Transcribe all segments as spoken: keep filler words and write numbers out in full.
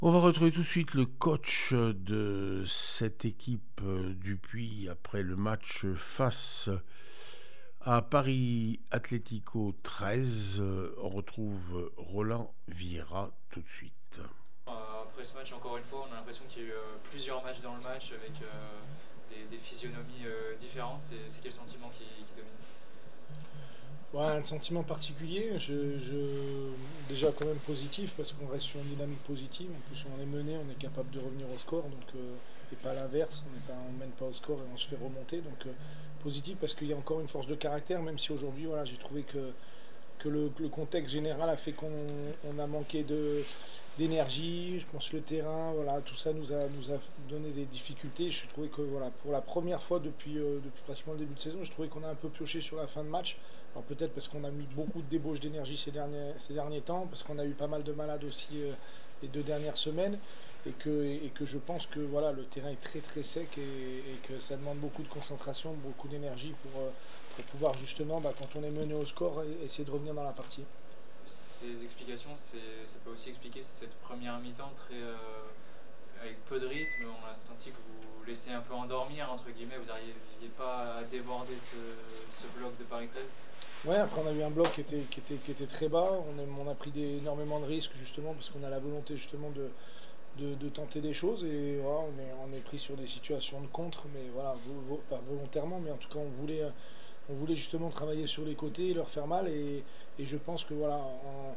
On va retrouver tout de suite le coach de cette équipe du Puy après le match face à Paris Atlético treize. On retrouve Roland Vieira tout de suite. Après ce match, encore une fois, on a l'impression qu'il y a eu plusieurs matchs dans le match avec des, des physionomies différentes. C'est, c'est quel sentiment qui, qui domine ? Ouais, un sentiment particulier, je, je, déjà quand même positif parce qu'on reste sur une dynamique positive. En plus, on est mené, on est capable de revenir au score, donc euh, et pas l'inverse. On ne mène pas au score et on se fait remonter. Donc euh, positif parce qu'il y a encore une force de caractère, même si aujourd'hui, voilà, j'ai trouvé que que le, que le contexte général a fait qu'on on a manqué de d'énergie. Je pense que le terrain, voilà, tout ça nous a nous a donné des difficultés. Je trouvais que voilà, pour la première fois depuis euh, depuis pratiquement le début de saison, je trouvais qu'on a un peu pioché sur la fin de match. Alors peut-être parce qu'on a mis beaucoup de débauches d'énergie ces derniers, ces derniers temps, parce qu'on a eu pas mal de malades aussi euh, les deux dernières semaines, et que, et que je pense que voilà, le terrain est très très sec et, et que ça demande beaucoup de concentration, beaucoup d'énergie pour, euh, pour pouvoir justement, bah, quand on est mené au score, essayer de revenir dans la partie. Ces explications, c'est, ça peut aussi expliquer cette première mi-temps très, euh, avec peu de rythme. On a senti que vous laissez un peu endormir, entre guillemets, vous n'arriviez pas à déborder ce, ce bloc de Paris treize. Ouais, après on a eu un bloc qui était, qui était, qui était très bas, on a, on a pris des, énormément de risques justement parce qu'on a la volonté justement de, de, de tenter des choses et voilà, on, est, on est pris sur des situations de contre, mais voilà, vo, vo, pas volontairement, mais en tout cas on voulait, on voulait justement travailler sur les côtés et leur faire mal et, et je pense que voilà, en,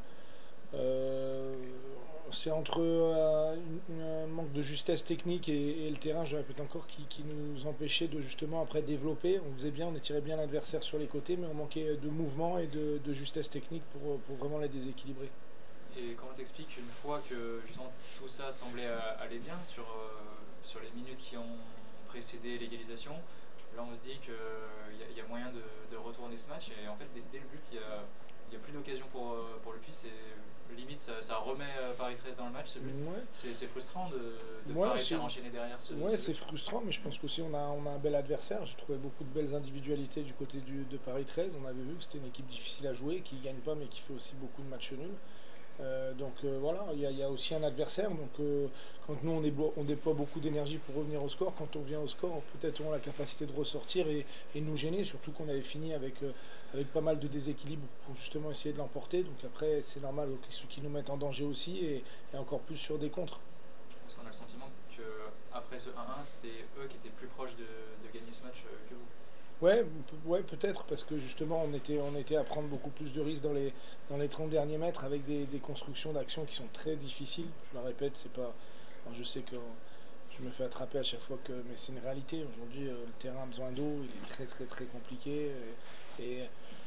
euh, c'est entre euh, une, un manque de justesse technique et, et le terrain, je répète encore, qui, qui nous empêchait de justement après développer. On faisait bien, on étirait bien l'adversaire sur les côtés, mais on manquait de mouvement et de, de justesse technique pour, pour vraiment les déséquilibrer. Et comment t'expliques une fois que justement tout ça semblait aller bien sur, euh, sur les minutes qui ont précédé l'égalisation, là on se dit qu'il y, y a moyen de, de retourner ce match et en fait dès, dès le but il n'y a, y a plus d'occasion pour, pour le Puy. C'est limite ça, ça remet Paris treize dans le match ce but. Ouais. C'est, c'est frustrant de ne ouais, pas réussir à enchaîner derrière ce ouais, ce c'est frustrant, mais je pense qu'aussi on a, on a un bel adversaire. J'ai trouvé beaucoup de belles individualités du côté du, de Paris treize. On avait vu que c'était une équipe difficile à jouer, qui ne gagne pas mais qui fait aussi beaucoup de matchs nuls. Euh, donc euh, voilà, il y, y a aussi un adversaire. Donc euh, quand nous on, est, on déploie beaucoup d'énergie pour revenir au score, quand on vient au score, peut-être on a la capacité de ressortir et, et nous gêner. Surtout qu'on avait fini avec, euh, avec pas mal de déséquilibre pour justement essayer de l'emporter. Donc après c'est normal qu'ils qui nous mettent en danger aussi et, et encore plus sur des contres. Parce qu'on a le sentiment qu'après ce un un, c'était eux qui étaient plus proches de, de gagner ce match que vous. Ouais, ouais, peut-être, parce que justement on était, on était à prendre beaucoup plus de risques dans les, dans les trente derniers mètres avec des, des constructions d'actions qui sont très difficiles. Je le répète, c'est pas. Alors je sais que je me fais attraper à chaque fois que. Mais c'est une réalité. Aujourd'hui, le terrain a besoin d'eau, il est très très très compliqué. Et,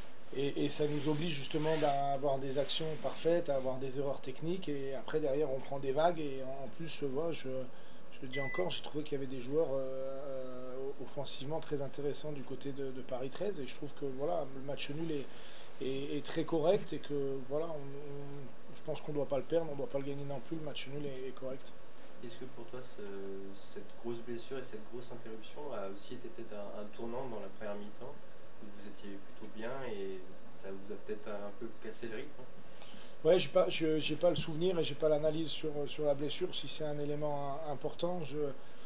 et, et ça nous oblige justement à avoir des actions parfaites, à avoir des erreurs techniques. Et après, derrière, on prend des vagues. Et en plus, voilà, je, je le dis encore, j'ai trouvé qu'il y avait des joueurs. Euh, offensivement très intéressant du côté de, de Paris treize et je trouve que voilà, le match nul est, est, est très correct et que voilà, on, on, je pense qu'on ne doit pas le perdre, on ne doit pas le gagner non plus, le match nul est, est correct. Est-ce que pour toi ce, cette grosse blessure et cette grosse interruption a aussi été peut-être un, un tournant dans la première mi-temps où vous étiez plutôt bien et ça vous a peut-être un peu cassé le rythme? Ouais, j'ai pas, je, j'ai pas le souvenir et j'ai pas l'analyse sur, sur la blessure, si c'est un élément important. Je,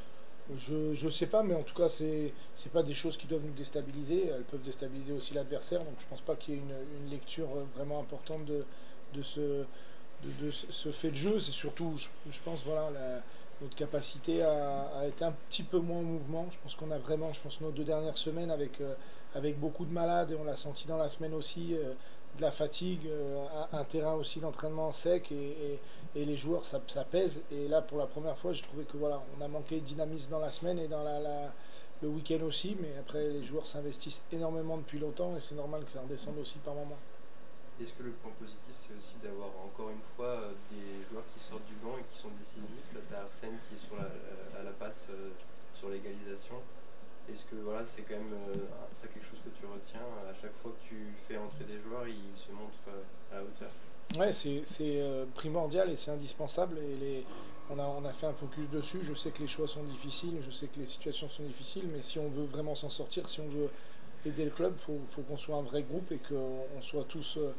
Je ne sais pas, mais en tout cas, c'est c'est pas des choses qui doivent nous déstabiliser. Elles peuvent déstabiliser aussi l'adversaire. Donc, je pense pas qu'il y ait une, une lecture vraiment importante de, de, ce, de, de ce fait de jeu. C'est surtout, je, je pense, voilà, la, notre capacité à, à être un petit peu moins en mouvement. Je pense qu'on a vraiment, je pense, nos deux dernières semaines avec, euh, avec beaucoup de malades, et on l'a senti dans la semaine aussi, euh, de la fatigue, euh, un, un terrain aussi d'entraînement sec, et, et, et les joueurs, ça, ça pèse. Et là, pour la première fois, j'ai trouvé que voilà, on a manqué de dynamisme dans la semaine et dans la, la, le week-end aussi, mais après, les joueurs s'investissent énormément depuis longtemps, et c'est normal que ça redescende aussi par moment. Est-ce que le point positif, c'est aussi d'avoir encore une fois euh, des joueurs qui sortent du banc et qui sont décisifs? Là, tu as Arsène qui est sur la, à la passe euh, sur l'égalisation. Est-ce que voilà, c'est quand même euh, ça quelque chose que tu retiens? À chaque fois que tu fais entrer des joueurs, ils se montrent euh, à la hauteur. Ouais, c'est, c'est euh, primordial et c'est indispensable. Et les, on, a, on a fait un focus dessus. Je sais que les choix sont difficiles, je sais que les situations sont difficiles, mais si on veut vraiment s'en sortir, si on veut aider le club, il faut, faut qu'on soit un vrai groupe et qu'on soit tous, euh,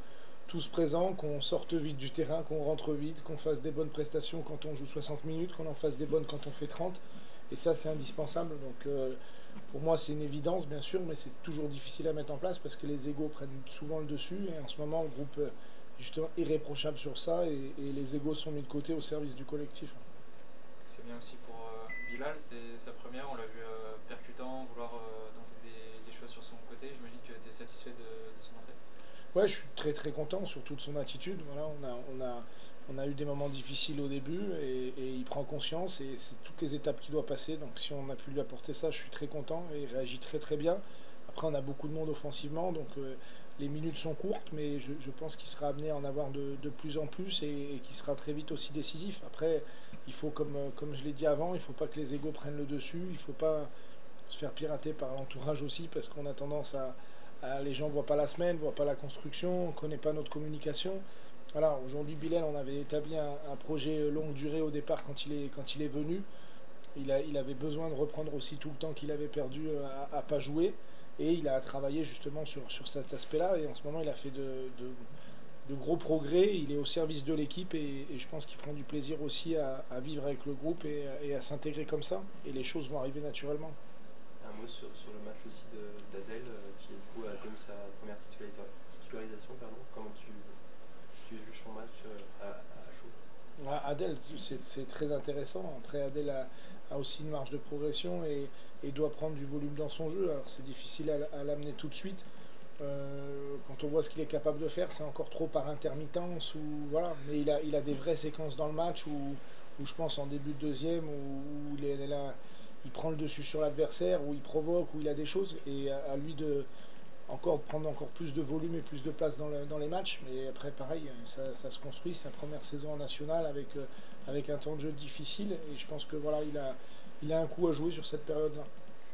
tous présents, qu'on sorte vite du terrain, qu'on rentre vite, qu'on fasse des bonnes prestations quand on joue soixante minutes, qu'on en fasse des bonnes quand on fait trente. Et ça, c'est indispensable. Donc, euh, pour moi, c'est une évidence, bien sûr, mais c'est toujours difficile à mettre en place parce que les égos prennent souvent le dessus. Et en ce moment, le groupe est justement irréprochable sur ça et, et les égos sont mis de côté au service du collectif. C'est bien aussi pour euh, Bilal, c'était sa première, on l'a vu euh, percutant, vouloir euh, tenter des, des choses sur son côté. J'imagine que tu es satisfait de, de son entrée. Ouais, je suis très très content, surtout de son attitude. Voilà, on a, on a, on a eu des moments difficiles au début et, et il prend conscience et c'est toutes les étapes qu'il doit passer. Donc si on a pu lui apporter ça, je suis très content et il réagit très très bien. Après, on a beaucoup de monde offensivement, donc euh, les minutes sont courtes, mais je, je pense qu'il sera amené à en avoir de, de plus en plus et, et qu'il sera très vite aussi décisif. Après, il faut, comme, comme je l'ai dit avant, il ne faut pas que les égos prennent le dessus, il ne faut pas se faire pirater par l'entourage aussi parce qu'on a tendance à... Les gens ne voient pas la semaine, ne voient pas la construction, on ne connaît pas notre communication. Voilà, aujourd'hui, Bilal, on avait établi un, un projet longue durée au départ quand il est, quand il est venu. Il, a, il avait besoin de reprendre aussi tout le temps qu'il avait perdu à ne pas jouer. Et il a travaillé justement sur, sur cet aspect-là. Et en ce moment, il a fait de, de, de gros progrès. Il est au service de l'équipe et, et je pense qu'il prend du plaisir aussi à, à vivre avec le groupe et, et à s'intégrer comme ça. Et les choses vont arriver naturellement. Un mot sur, sur le match aussi d'Adel euh, qui du coup a donné sa première titulisa titularisation. Pardon. Comment tu, tu juges son match euh, à, à chaud? Ah, Adel, c'est très intéressant. Après, Adel a, a aussi une marge de progression et, et doit prendre du volume dans son jeu. Alors c'est difficile à, à l'amener tout de suite. Euh, quand on voit ce qu'il est capable de faire, c'est encore trop par intermittence. Ou, voilà. Mais il a, il a des vraies séquences dans le match où, où je pense en début de deuxième, où, où il est là. Il prend le dessus sur l'adversaire, où il provoque, où il a des choses, et à, à lui de encore prendre encore plus de volume et plus de place dans, le, dans les matchs. Mais après, pareil, ça, ça se construit. Sa première saison en national avec, euh, avec un temps de jeu difficile, et je pense que voilà, il a, il a un coup à jouer sur cette période-là.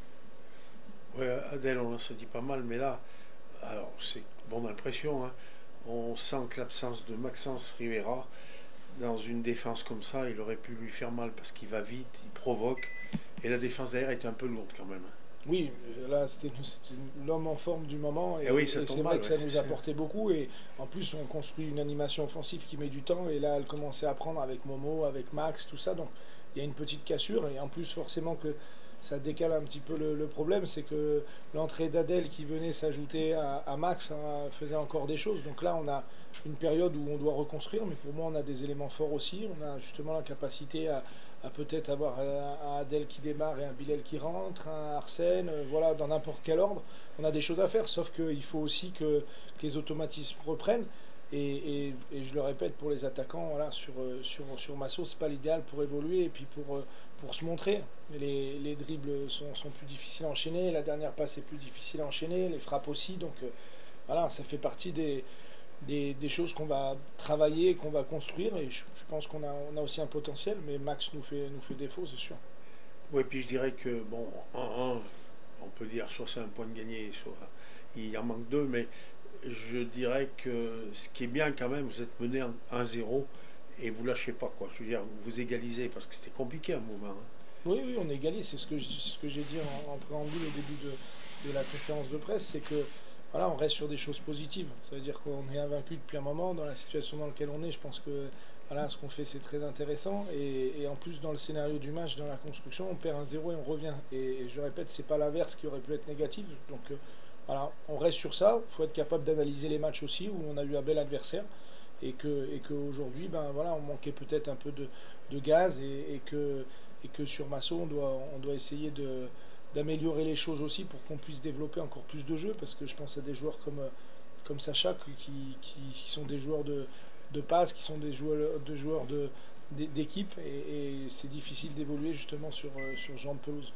Oui, Adel, on s'est dit pas mal, mais là, alors c'est bonne impression. Hein. On sent que l'absence de Maxence Rivera dans une défense comme ça, il aurait pu lui faire mal parce qu'il va vite, il provoque. Et la défense derrière était un peu lourde quand même. Oui, là c'était l'homme en forme du moment et, et, oui, et c'est vrai mal, que ouais, ça nous apportait beaucoup et en plus on construit une animation offensive qui met du temps et là elle commençait à prendre avec Momo, avec Max, tout ça, donc il y a une petite cassure et en plus forcément que ça décale un petit peu le, le problème, c'est que l'entrée d'Adel qui venait s'ajouter à, à Max hein, faisait encore des choses, donc là on a une période où on doit reconstruire, mais pour moi on a des éléments forts aussi, on a justement la capacité à à peut-être avoir un Adel qui démarre et un Bilal qui rentre, un Arsène, euh, voilà, dans n'importe quel ordre. On a des choses à faire, sauf qu'il faut aussi que, que les automatismes reprennent. Et, et, et je le répète, pour les attaquants, voilà, sur, sur, sur Masso, c'est pas l'idéal pour évoluer et puis pour, pour se montrer. Les, les dribbles sont, sont plus difficiles à enchaîner, la dernière passe est plus difficile à enchaîner, les frappes aussi. Donc euh, voilà, ça fait partie des... Des, des choses qu'on va travailler, qu'on va construire, et je, je pense qu'on a, on a aussi un potentiel, mais Max nous fait, nous fait défaut, c'est sûr. Oui, puis je dirais que, bon, un un, on peut dire soit c'est un point de gagné, soit il en manque deux, mais je dirais que ce qui est bien quand même, vous êtes mené en un zéro et vous lâchez pas, quoi. Je veux dire, vous égalisez, parce que c'était compliqué à un moment. Hein. Oui, oui, on égalise, c'est ce que, ce que j'ai dit en, en préambule au début de, de la conférence de presse, c'est que voilà, on reste sur des choses positives. Ça veut dire qu'on est invaincu depuis un moment. Dans la situation dans laquelle on est, je pense que voilà, ce qu'on fait, c'est très intéressant. Et, et en plus, dans le scénario du match, dans la construction, on perd un zéro et on revient. Et, et je répète, c'est pas l'inverse qui aurait pu être négatif. Donc euh, voilà, on reste sur ça. Il faut être capable d'analyser les matchs aussi, où on a eu un bel adversaire. Et que et qu'aujourd'hui, ben, voilà, on manquait peut-être un peu de, de gaz. Et, et, que, et que sur Masso, on doit, on doit essayer de... d'améliorer les choses aussi pour qu'on puisse développer encore plus de jeux, parce que je pense à des joueurs comme, comme Sacha qui, qui, qui sont des joueurs de, de passe, qui sont des joueurs de joueurs de, d'équipe, et, et c'est difficile d'évoluer justement sur, sur ce genre de pelouse.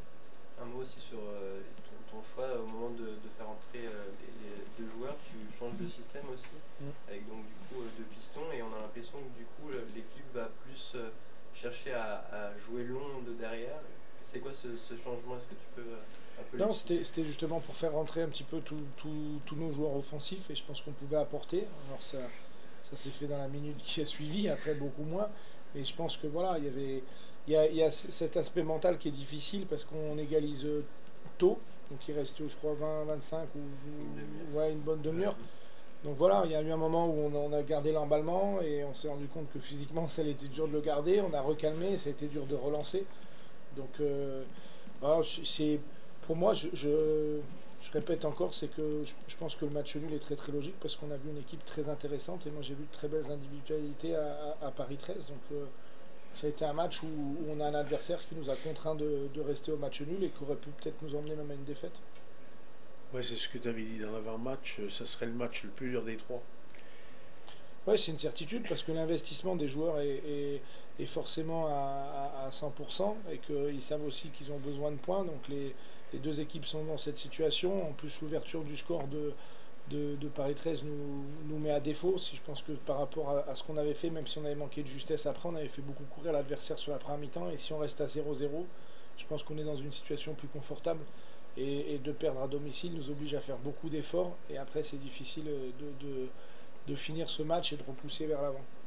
Un mot aussi sur euh, ton, ton choix au moment de, de faire entrer euh, les, les deux joueurs, tu changes de système aussi, mmh. avec donc du coup euh, deux pistons, et on a l'impression que du coup l'équipe va plus euh, chercher à, à jouer long de derrière. C'est quoi ce, ce changement? Est-ce que tu peux un peu Non, c'était justement pour faire rentrer un petit peu tous nos joueurs offensifs, et je pense qu'on pouvait apporter. Alors ça, ça s'est fait dans la minute qui a suivi, après beaucoup moins. Mais je pense que voilà, il y avait, il y a, il y a cet aspect mental qui est difficile parce qu'on égalise tôt, donc il reste, je crois, vingt, vingt-cinq ou une, ouais, une bonne demi-heure. Donc voilà, il y a eu un moment où on, on a gardé l'emballement et on s'est rendu compte que physiquement ça était dur de le garder, on a recalmé et ça a été dur de relancer. Donc euh, voilà, c'est, pour moi, je, je, je répète encore, c'est que je, je pense que le match nul est très très logique parce qu'on a vu une équipe très intéressante et moi j'ai vu de très belles individualités à, à, à Paris treize. Donc euh, ça a été un match où, où on a un adversaire qui nous a contraints de, de rester au match nul et qui aurait pu peut-être nous emmener même à une défaite. Ouais, c'est ce que tu avais dit dans l'avant-match, ça serait le match le plus dur des trois. Oui, c'est une certitude parce que l'investissement des joueurs est, est, est forcément à, à, à cent pour cent et qu'ils savent aussi qu'ils ont besoin de points. Donc les, les deux équipes sont dans cette situation. En plus, l'ouverture du score de, de, de Paris treize nous, nous met à défaut. Si je pense que par rapport à, à ce qu'on avait fait, même si on avait manqué de justesse après, on avait fait beaucoup courir l'adversaire sur la première mi-temps. Et si on reste à zéro zéro, je pense qu'on est dans une situation plus confortable. Et, et de perdre à domicile nous oblige à faire beaucoup d'efforts. Et après, c'est difficile de... de de finir ce match et de repousser vers l'avant.